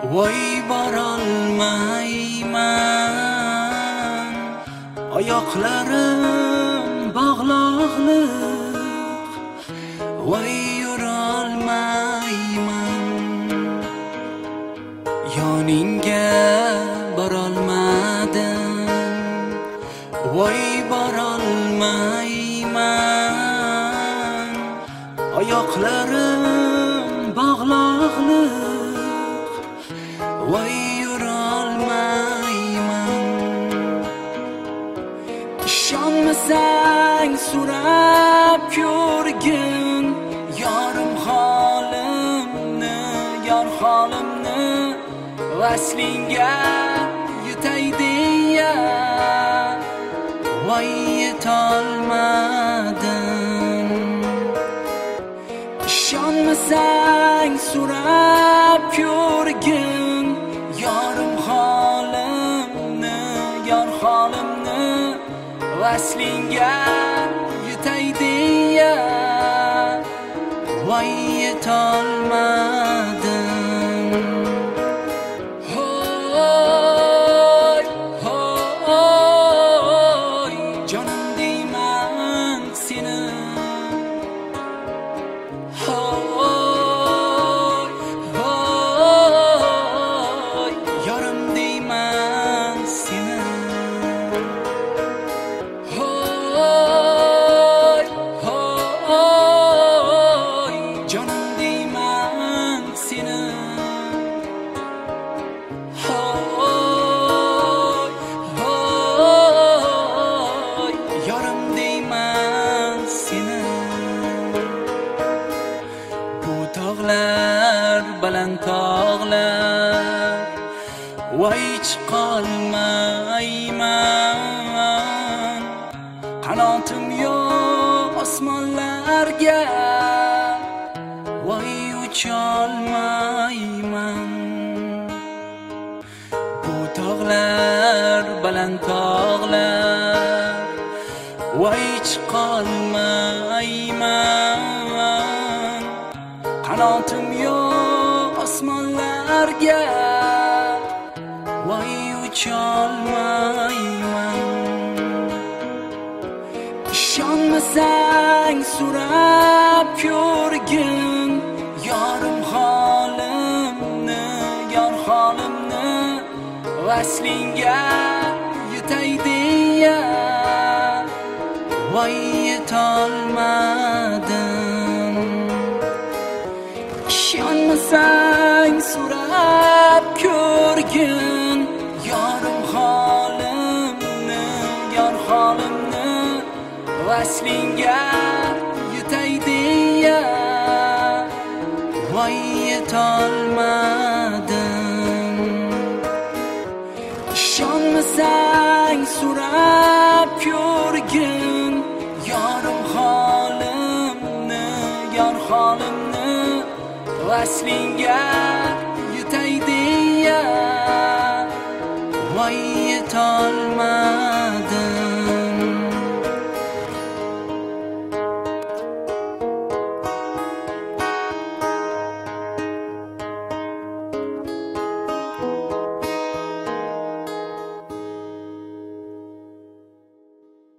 Voy borolmayman, oyoqlarim bog'liq. Voy yurolmayman, yoningga borolmadim. Voy borolmayman, oyoqlarim bog'liq. Voy yurolmayman, ishonmasang so'rab ko'rgin yorim holimni, yor holimni. Vaslingga yetay deya voy yetolmadim. Ishonmasang so'rab ko'rgin yorim holimni, yor holimni. Vaslingga yetay deya voy yetolmadim. Hoy, hoy, jonim deyman seni. Hoy, hoy, yorim deyman seni. Hoy, hoy, jonim deyman seni. Hoy, hoy, yorim deyman seni. Bu tog'lar baland tog'lar, voy chiqolmayman. Qanotim yo'q osmonlarga, voy ucholmayman. Bu tog'lar baland tog'lar, voy chiqolmayman. Qanotim yo'q osmonlarga, voy ucholmayman. Ishonmasang so'rab ko'rgin yorim holimni, yor holimni. Vaslingga yetay deya voy yetolmadim. Ishonmasang so'rab ko'rgin yorim holimni, yor holimni. Vaslingga yetay deya voy yetolmadim. Ishonmasang so'rab ko'rgin yorim holimni, yor holimni. Vaslingga yetay deya voy yetolmadim.